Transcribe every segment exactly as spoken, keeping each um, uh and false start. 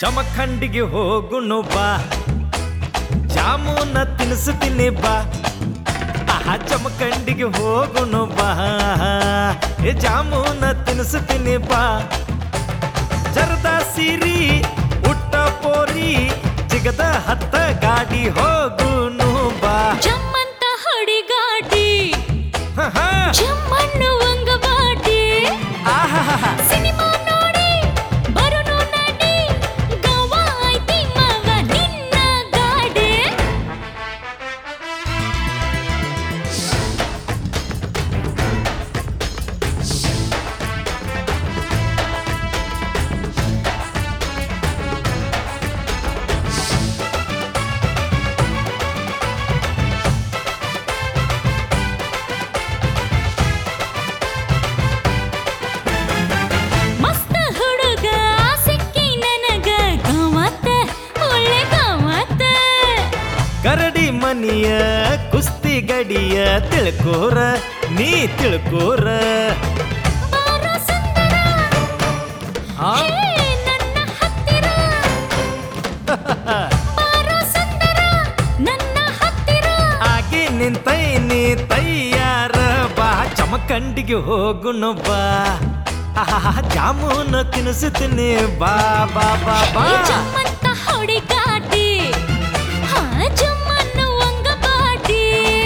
ಜಮಖಂಡಿಗೆ ಹೋಗುನು ಬಾ, ಜಾಮೂನ ತಿನ್ನಿಸ್ತೀನಿ ಬಾ. ಆಹಾ ಜಮಖಂಡಿಗೆ ಹೋಗುನು ಬಾ, ಜಾಮೂನ ತಿನ್ನಿಸ್ತೀನಿ ಬಾ. ಜರದ ಸಿರಿ ಉಟ್ಟ ಪೋರಿ ಜಿಗದ ಹತ್ತ ಗಾಡಿ ಹೋಗುನು ಬಾ. ಜಮ್ಮಂತ ಹೊಡಿ ಗಾಡಿ ಜಮ್ಮಣ್ಣು ವಂಗ ಬಾಡಿ ಸಿನಿಮಾ ನೋಡಿ ಬರುನು ನಡಿ ಗೋವಾ ಐತಿ ಮಗ ನಿನ್ನ ಗಾಡಿ. ಕರಡಿ ಮನಿಯ ಕುಸ್ತಿ ಗಡಿಯ ತಿಳ್ಕೋರ ನೀ ತಿಳ್ಕೋರ. ಆಗಿ ನಿಂತೈನಿ ತಯ್ಯಾರ ಬಾ, ಜಮಖಂಡಿಗೆ ಹೋಗುನು ಬಾ. ಆಹಾ ಜಾಮೂನು ತಿನ್ನಿಸ್ತೀನಿ ಬಾ ಬಾ ಬಾ ಬಾ. ಜಮ್ಮಂತ ಹೊಡಿ ಗಾಡಿ ಜಮ್ಮಣ್ಣು ವಂಗ ಬಾಡಿ.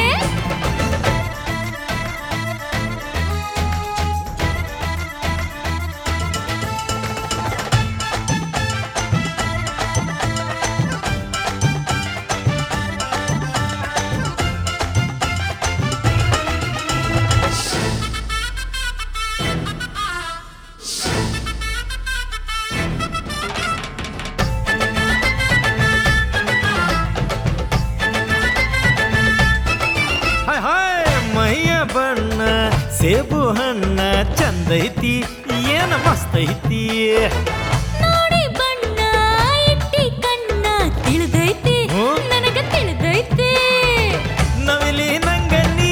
ಮೈಯ ಬಣ್ಣ ಸೇಬು ಹಣ್ಣ ಚಂದೈತಿ ಏನ ಮಸ್ತೈತಿ. ನೋಡಿ ಬಣ್ಣ ಇಟ್ಟಿ ಕಣ್ಣ ತಿಳಿದೈತಿ ನನಗ ತಿಳಿದೈತಿ. ನವಿಲಿ ನಂಗನಿ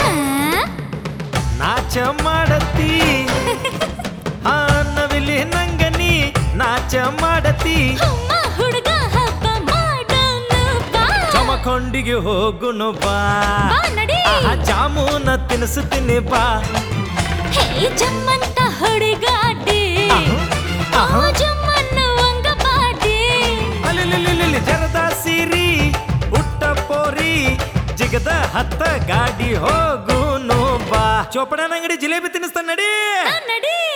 ನಾಚ ಮಾಡತಿ, ಆ ನವಿಲಿ ನಂಗನಿ ನಾಚ ಮಾಡತಿ. ಹುಡುಗ ಹಬ್ಬ ಮಾಡೋನು ಬಾ, ಜಮಖಂಡಿಗೆ ಹೋಗುನು ಬಾ. ಆಹಾ ಜಾಮೂನ ತಿನ್ನಿಸ್ತೀನಿ ಬಾ. ಹೇ ಜಮ್ಮಂತ ಹೊಡಿಗಾಡಿ ಜಮ್ಮಣ್ಣು ವಂಗ ಬಾಡಿ. ಅಲ್ಲಿ ಜರದ ಸಿರಿ ಉಟ್ಟ ಪೋರಿ ಜಿಗದ ಹತ್ತ ಗಾಡಿ ಹೋಗುನು ಬಾ. ಚೋಪಡನ ಅಂಗಡಿ ಜಿಲೇಬಿ ತಿನ್ನಿಸ್ತಾನ ನಡಿ ನಡಿ.